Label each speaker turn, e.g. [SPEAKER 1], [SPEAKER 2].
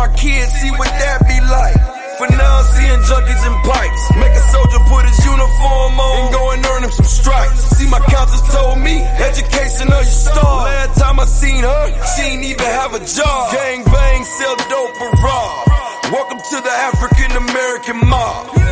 [SPEAKER 1] my kids, see what that be like. For now, I'm seeing junkies and pipes. Make a soldier put his uniform on and go and earn him some stripes. See, my counselors told me, education or you starve. Last time I seen her, she ain't even have a job. Gang bang, sell dope or rob. Welcome to the African American mob.